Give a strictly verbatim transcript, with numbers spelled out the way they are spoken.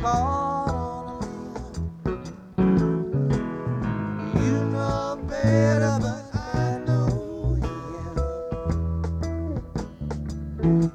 caught on a limb. You know better, but I know him.